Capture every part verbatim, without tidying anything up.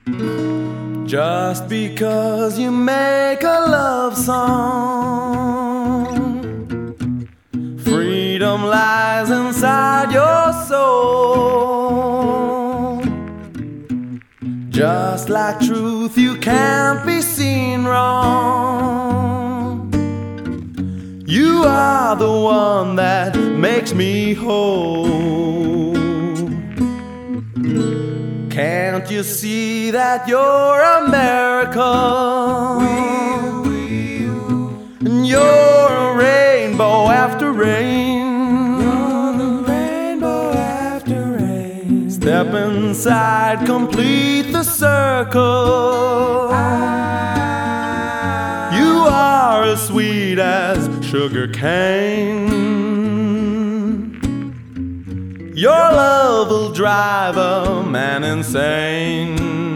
Just because you make a love song, freedom lies inside your soul. Just like truth, you can't be seen wrong. You are the one that makes me whole. Can't you see that you're a miracle? And you're a rainbow after rain. You're the rainbow after rain. Step inside, complete the circle. You are as sweet as sugar cane. Your love will drive a man insane.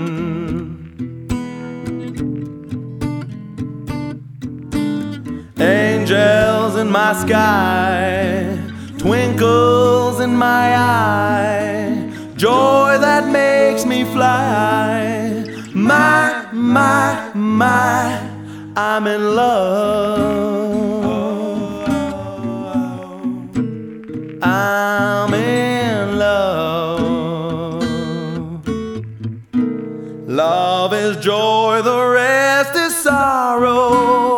Angels in my sky, twinkles in my eye, joy that makes me fly. My, my, my, I'm in love. I'm in love. Love is joy, the rest is sorrow.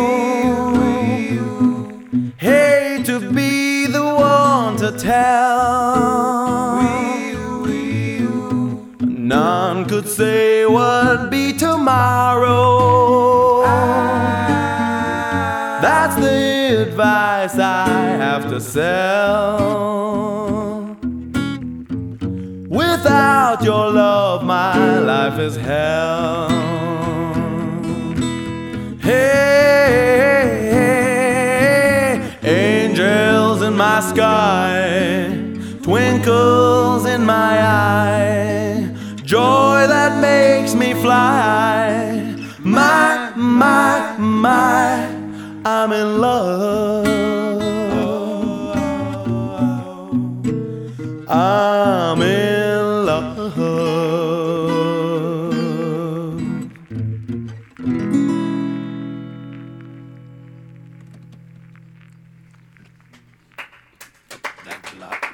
Hate to be the one to tell. None could say what'd be tomorrow. That's the advice I have to sell. Without your love, my life is hell. Hey, angels in my sky, twinkles in my eye, joy that makes me fly. My, my, my, I'm in love. I'm in love. Thanks a lot.